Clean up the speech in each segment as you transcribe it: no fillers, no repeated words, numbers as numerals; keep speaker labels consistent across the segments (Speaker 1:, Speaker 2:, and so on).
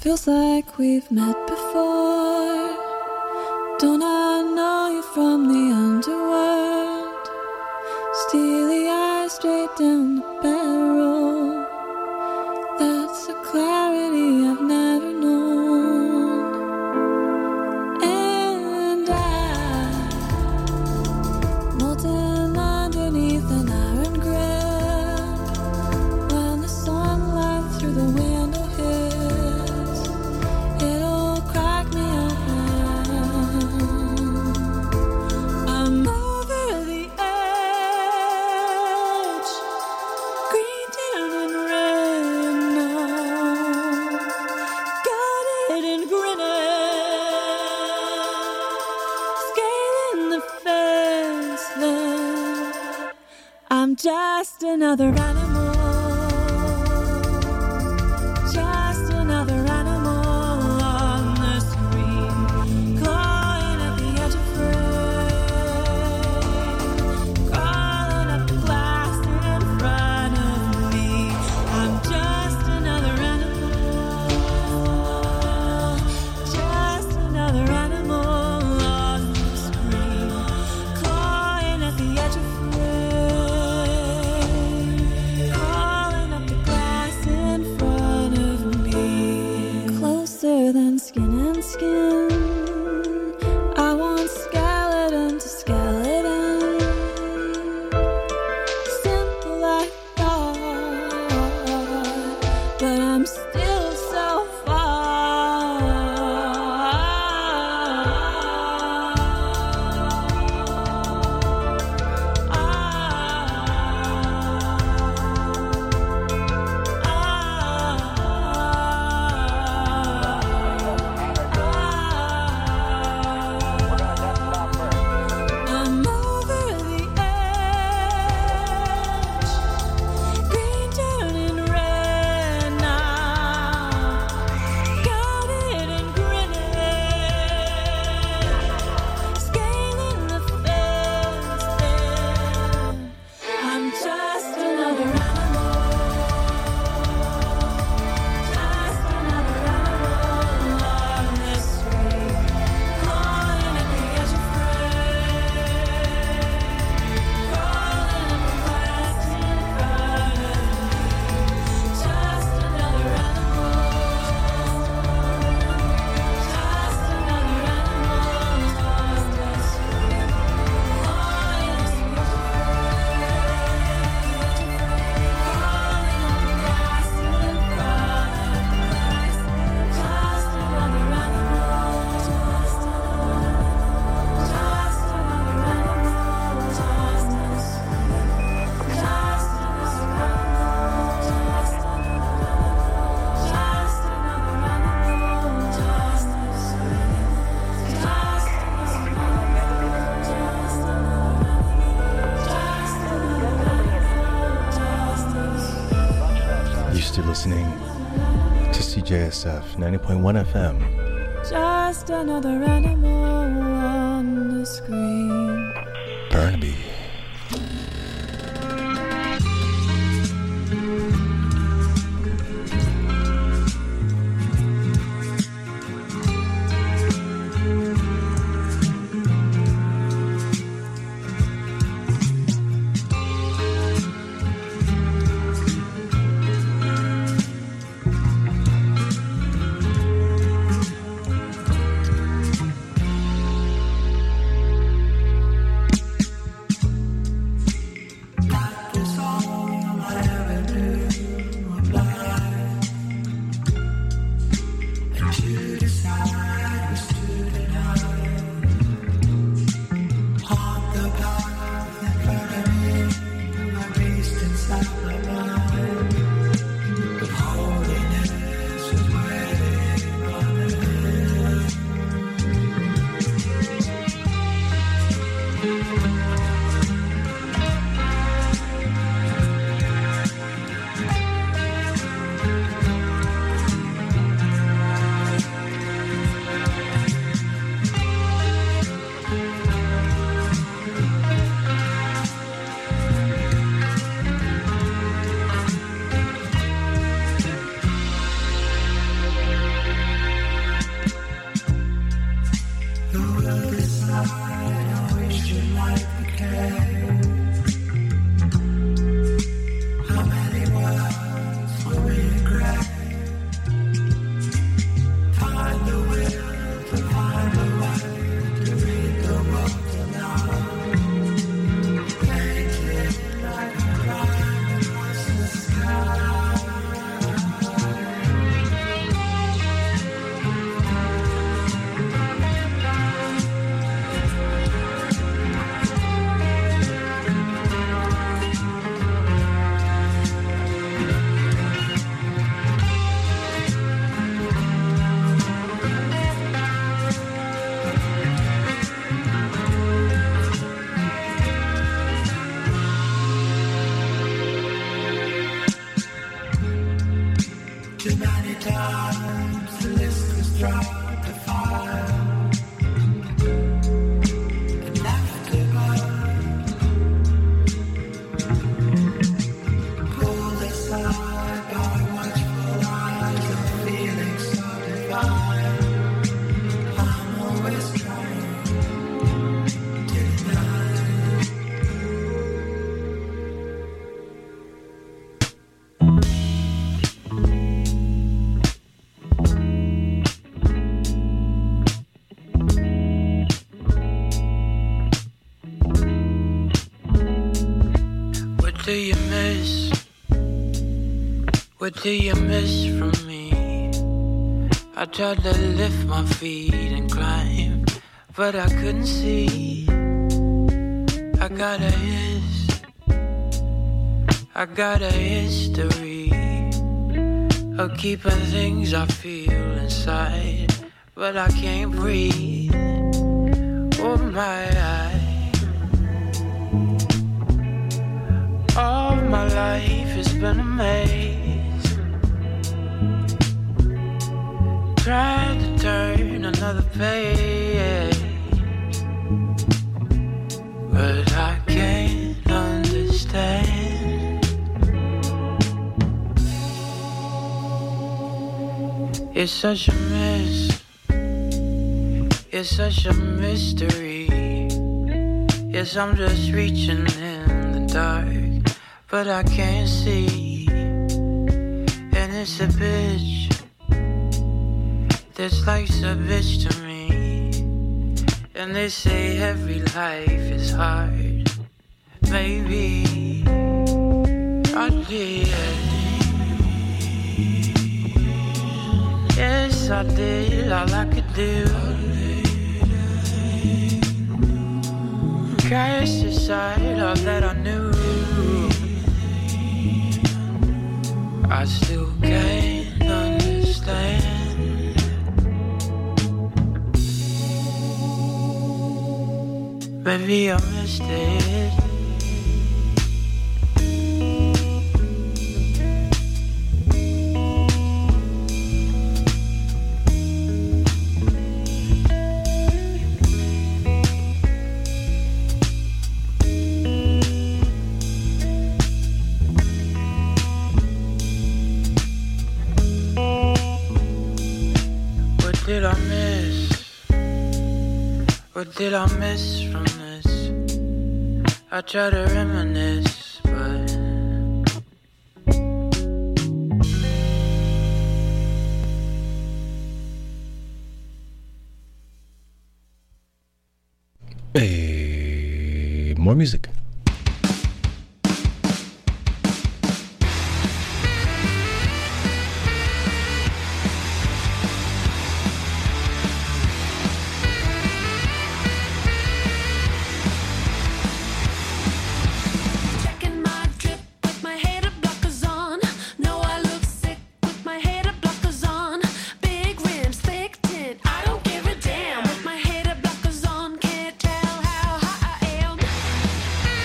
Speaker 1: Feels like we've met before. Don't I know you from the underworld? Steely eyes straight down the barrel. That's a clarity I've never known. And I, molten underneath an iron grill, when the sunlight through the window hits, it'll crack me open. I'm over the edge, green down and red now, got it and grinning, scaling the fence then. I'm just another animal. Just another animal on the screen, clawing at the edge of frame, crawling up the glass in front of me. I'm just another animal, just another animal on the screen, clawing at the edge of frame, crawling up the glass in front of me. Closer than skin and skin, I want skeleton to skeleton. Simple I thought, but I'm still so I'm over the edge, green down and red now, got it and grinning, scaling the fence then. I'm just another animal, just another animal on this street, clawing at the edge of frame, crawling up the glass in front of me. Just another animal, just another animal on this street, clawing at the edge of frame, crawling up the glass in front of me. Just another animal, just another animal, just this, just another animal, just another animal, just this, just
Speaker 2: You're still listening to CJSF 90.1 FM.
Speaker 1: just another animal on the screen.
Speaker 2: Burnaby.
Speaker 3: do you miss? What do you miss from me? I tried to lift my feet and climb, but I couldn't see. I got a history of keeping things I feel inside, but I can't breathe. Oh my eye. All my life has been a maze. Tried to turn another page, but I can't understand. It's such a mess. It's such a mystery. Yes, I'm just reaching in the dark, but I can't see. And it's a bitch that's life's a bitch to me. And they say every life is hard. Maybe I did. Yes, I did all I could do. Cast aside all that I knew. I still can't understand. Maybe I missed it. Did I miss? What did I miss from this? I try to reminisce, but
Speaker 2: hey, more music.
Speaker 4: Damn, with my head up blockers on, can't tell how high I am.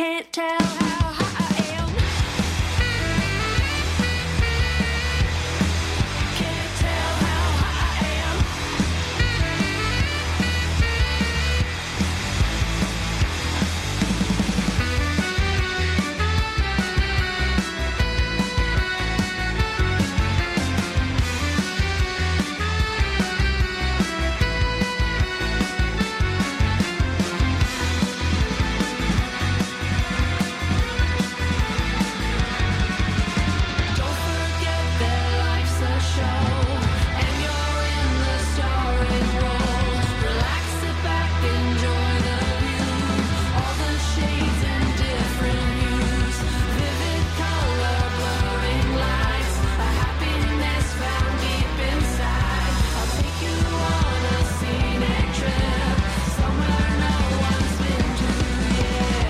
Speaker 1: can't tell how high I am. Can't tell how high I am. Don't forget that life's a show, and you're in the starring role. Relax, sit back, enjoy the view. All the shades and different hues, vivid color, blurring lights, a happiness found deep inside. I'll take you on a scenic trip, somewhere no one's been to yet.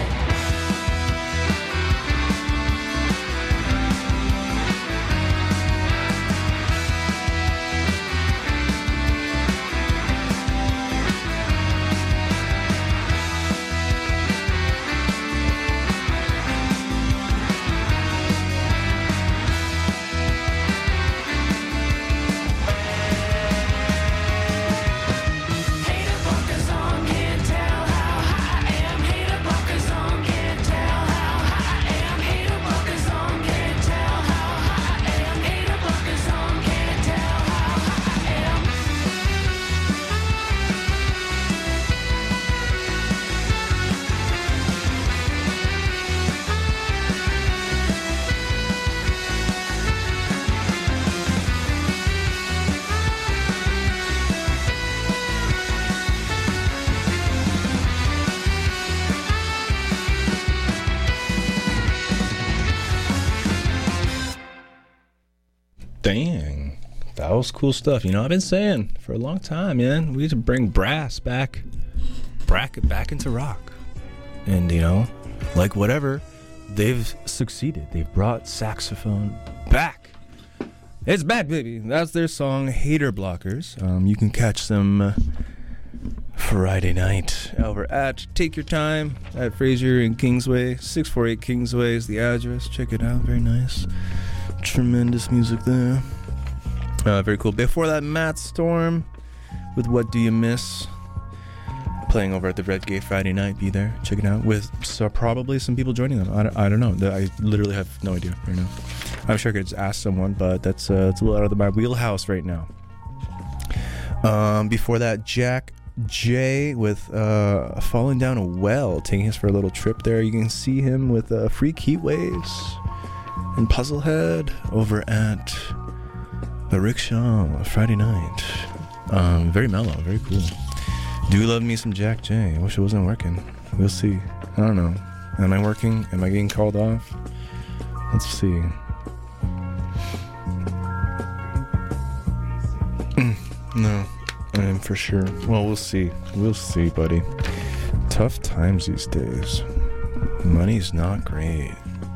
Speaker 1: Hater bunkers on, can't tell how high I am. Hater bunkers on, can't tell how high I am. Hater bunkers on, can't tell how high I am. Hater bunkers on, can't tell how high I am.
Speaker 2: Dang, that was cool stuff. You know, I've been saying for a long time, man, we need to bring brass back into rock. And, you know, like whatever, they've succeeded. They've brought saxophone back. It's back, baby. That's their song, Hater Blockers. You can catch them Friday night over at Take Your Time at Fraser and Kingsway. 648 Kingsway is the address. Check it out. Very nice. Tremendous music there. Very cool. Before that, Matt Storm with What Do You Miss? Playing over at the Red Gate Friday night. Be there. Check it out. With probably some people joining them. I don't know. I literally have no idea right now. I'm sure I could just ask someone, but it's a little out of my wheelhouse right now. Before that, Jack J with Falling Down a Well, taking us for a little trip there. You can see him with Freak Heat Waves and Puzzlehead over at the Rickshaw Friday night. Very mellow, very cool. Do love me some Jack J. I wish it wasn't working. We'll see. I don't know. Am I working? Am I getting called off? Let's see. No, I am for sure. Well, we'll see. We'll see, buddy. Tough times these days. Money's not great.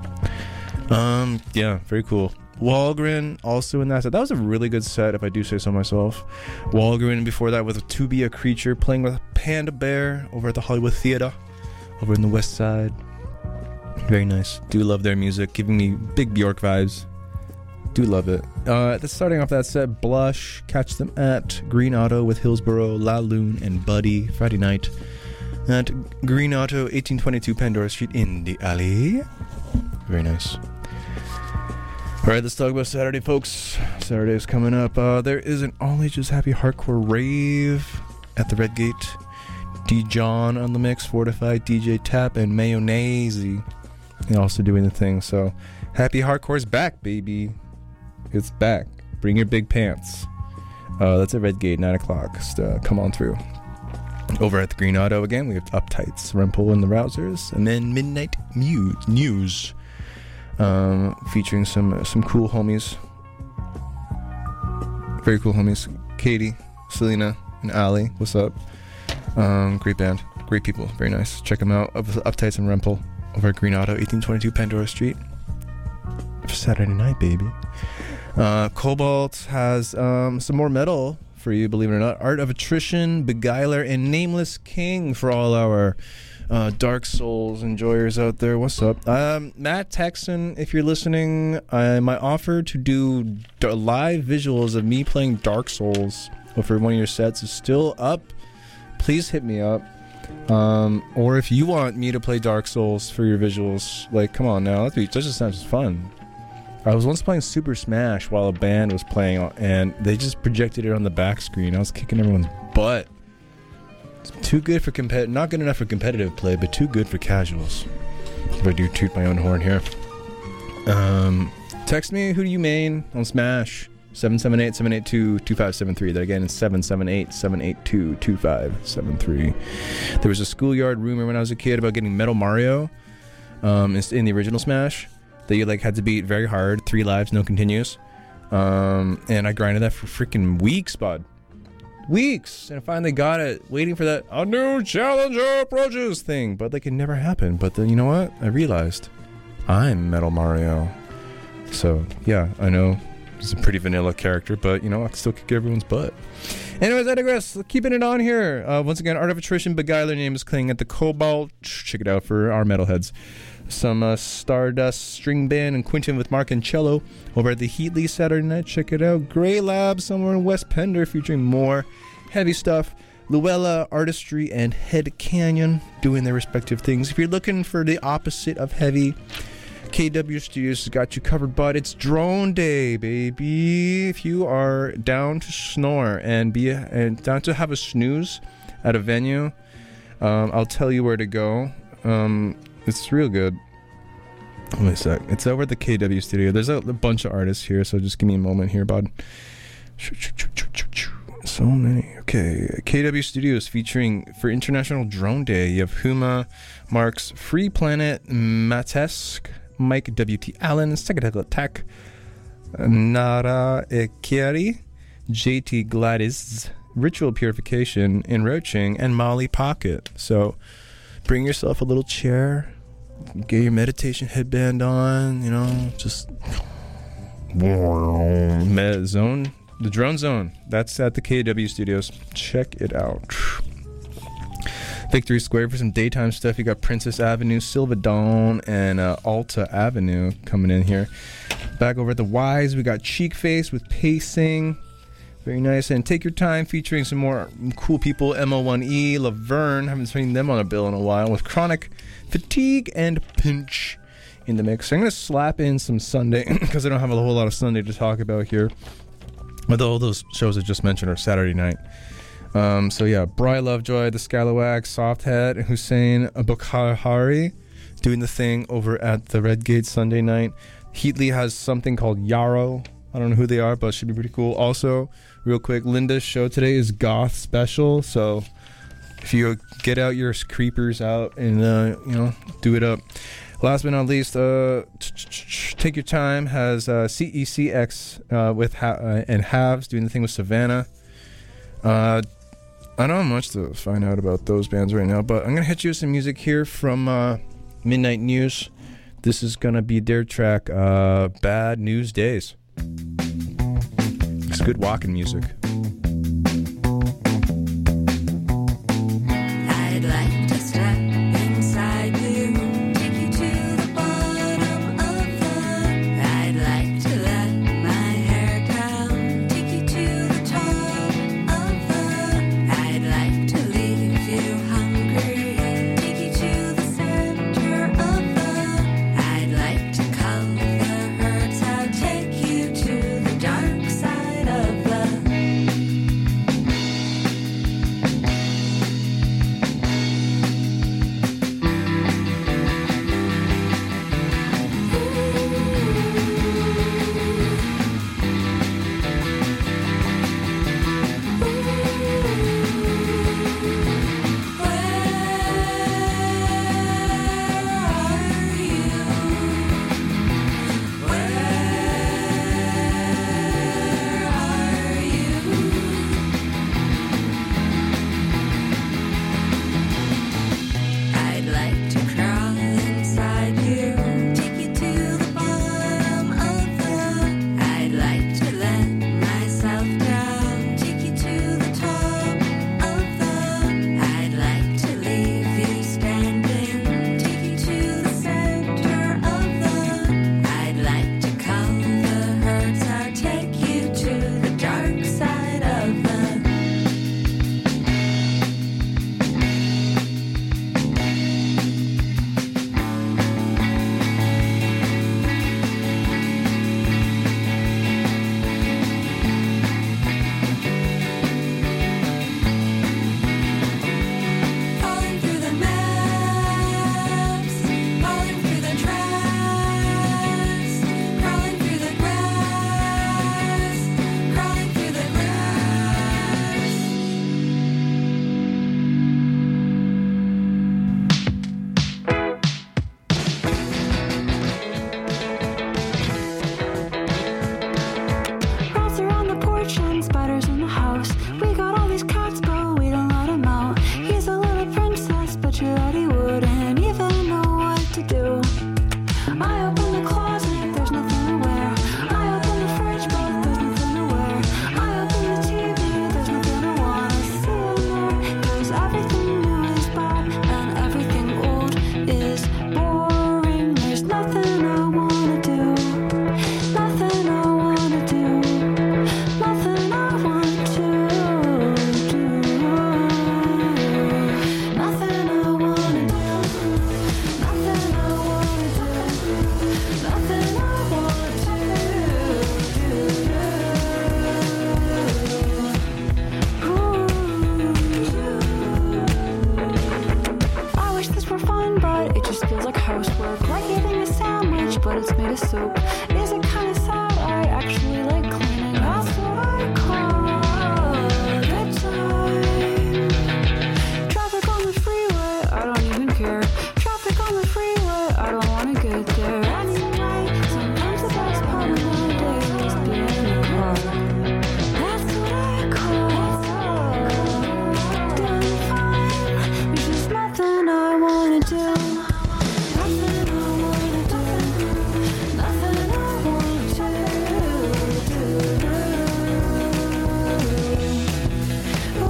Speaker 2: Yeah, very cool. Walgren also in that set. That was a really good set, if I do say so myself. Walgren before that with To Be a Creature, playing with Panda Bear over at the Hollywood Theater over in the West Side. Very nice. Do love their music, giving me big Bjork vibes. Do love it. Starting off that set, Blush. Catch them at Green Auto with Hillsborough, La Lune, and Buddy Friday night at Green Auto, 1822 Pandora Street in the alley. Very nice. All right, let's talk about Saturday, folks. Saturday is coming up. There is an All Ages Happy Hardcore Rave at the Red Gate. D. John on the mix, Fortified, DJ Tap, and Mayonnaise. And also doing the thing. So, Happy Hardcore's back, baby. It's back. Bring your big pants. That's at Red Gate, 9 o'clock. Just, come on through. Over at the Green Auto again, we have Uptights, Rempel, and the Rousers. And then Midnight News. Featuring some cool homies. Very cool homies. Katie, Selena, and Ali. What's up? Great band. Great people. Very nice. Check them out. Uptights and Rempel over at Green Auto, 1822 Pandora Street. For Saturday night, baby. Cobalt has some more metal for you, believe it or not. Art of Attrition, Beguiler, and Nameless King for all our Dark Souls enjoyers out there, what's up? Matt Texan, if you're listening, my offer to do live visuals of me playing Dark Souls for one of your sets is still up. Please hit me up. Or if you want me to play Dark Souls for your visuals, like, come on now, that just sounds fun. I was once playing Super Smash while a band was playing, and they just projected it on the back screen. I was kicking everyone's butt. It's too good for not good enough for competitive play, but too good for casuals. If I do toot my own horn here. Text me, who do you main on Smash? 778-782-2573. That again is 778-782-2573. There was a schoolyard rumor when I was a kid about getting Metal Mario in the original Smash that you like had to beat very hard, 3 lives, no continues. And I grinded that for freaking weeks, bud. Weeks, and I finally got it, waiting for that a new challenger approaches thing, but like it never happened. But then, you know what? I realized I'm Metal Mario. So yeah, I know it's a pretty vanilla character, but you know, I can still kick everyone's butt. Anyways, I digress. Keeping it on here. Once again, Art of Attrition, Beguiler name is Cling at the Cobalt. Check it out for our metalheads. Some Stardust String Band and Quinton with Mark and Cello over at the Heatley Saturday night. Check it out. Grey Lab somewhere in West Pender featuring more heavy stuff. Luella Artistry and Head Canyon doing their respective things. If you're looking for the opposite of heavy, KW Studios has got you covered, bud. It's Drone Day, baby. If you are down to snore and down to have a snooze at a venue, I'll tell you where to go. It's real good. Wait a sec. It's over at the KW Studio. There's a bunch of artists here, so just give me a moment here, bud. So many. Okay. KW Studios featuring for International Drone Day. You have Huma, Marks, Free Planet, Matesk, Mike W.T. Allen, Psychedelic Attack, Nara Ekeri, JT Gladys, Ritual Purification, Enroaching, and Molly Pocket. So bring yourself a little chair, get your meditation headband on, you know, just zone, the Drone Zone. That's at the KW Studios. Check it out. Victory Square for some daytime stuff. You got Princess Avenue, Silva Dawn, and Alta Avenue coming in here. Back over at the Wise, we got Cheek Face with Pacing. Very nice. And Take Your Time featuring some more cool people. MO1E, Laverne. Haven't seen them on a bill in a while. With Chronic, Fatigue, and Pinch in the mix. So I'm going to slap in some Sunday because I don't have a whole lot of Sunday to talk about here. But all those shows I just mentioned are Saturday night. So yeah, Bri Lovejoy, The Scalawags, Softhead, and Hussein Bukhari doing the thing over at the Redgate Sunday night. Heatley has something called Yarrow. I don't know who they are, but it should be pretty cool. Also, real quick, Linda's show today is Goth Special, so if you get out your creepers out and you know, do it up. Last but not least, Take Your Time has CECX with and Halves doing the thing with Savannah. I don't have much to find out about those bands right now, but I'm gonna hit you with some music here from Midnight News. This is gonna be their track, Bad News Days. It's good walking music.
Speaker 1: I'd like to step inside you, take you to the bottom of the. I'd like to let my hair down, take you to the top of the. I'd like to leave you hungry, take you to the center of the. I'd like to cull the herds out, take you to the dark side of the. but it's made of soap. Is it kind of sad? I actually like cleaning. That's what I call good time. Traffic on the freeway, I don't even care. Traffic on the freeway, I don't want to get there. Anyway, sometimes the best part of my day is being in the car. That's what I call doing fine. There's just nothing I wanna do. Nothing I wanna do. Nothing I wanna do.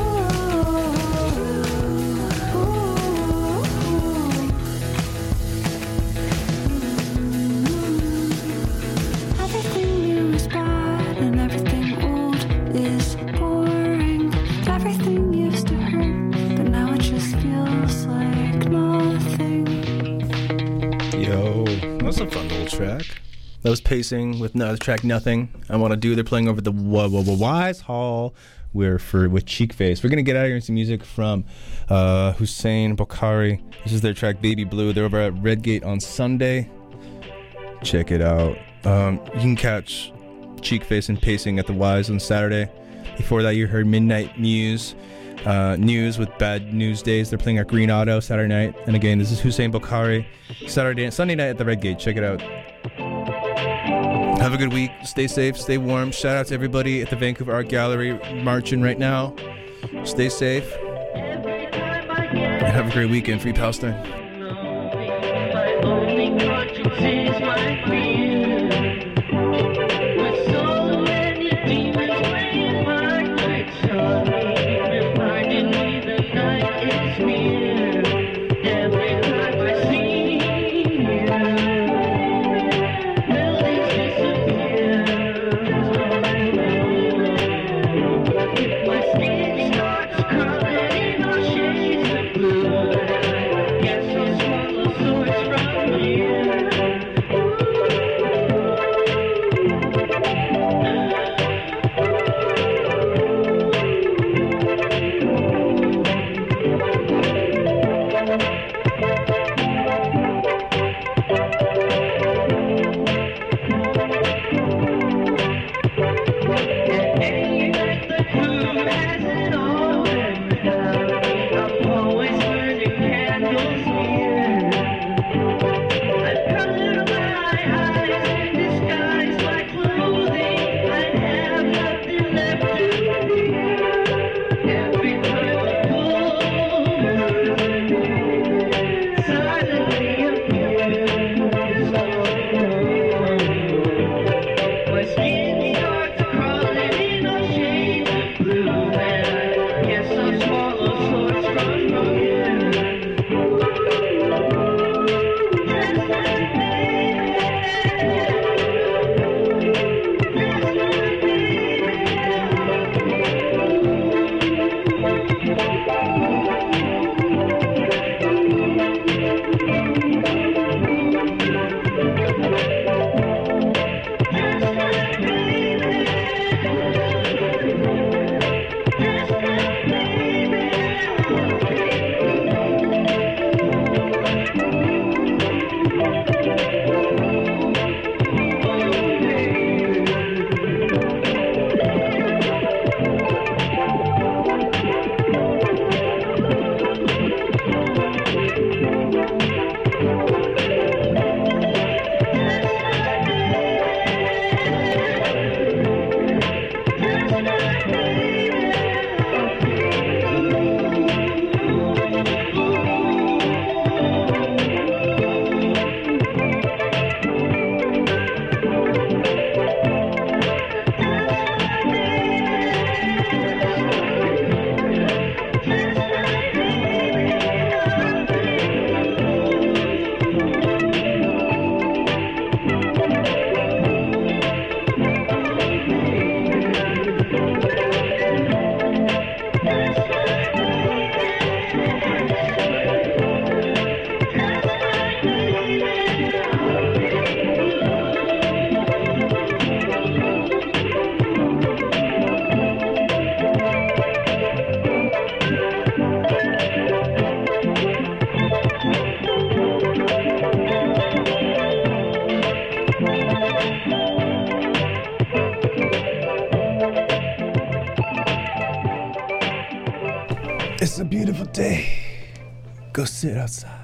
Speaker 1: Everything new is bad and everything old is boring. Everything used to hurt, but now it just feels like nothing.
Speaker 2: Yo, that was a fun little track. That was Pacing with the track Nothing. I Want to Do. They're playing over the Wise Hall with Cheek Face. We're going to get out of here and some music from Hussein Bokhari. This is their track Baby Blue. They're over at Redgate on Sunday. Check it out. You can catch Cheek Face and Pacing at the Wise on Saturday. Before that, you heard Midnight News with Bad News Days. They're playing at Green Auto Saturday night. And again, this is Hussein Bokhari. Sunday night at the Redgate. Check it out. Have a good week. Stay safe. Stay warm. Shout out to everybody at the Vancouver Art Gallery marching right now. Stay safe. And have a great weekend. Free Palestine. day. Go sit outside.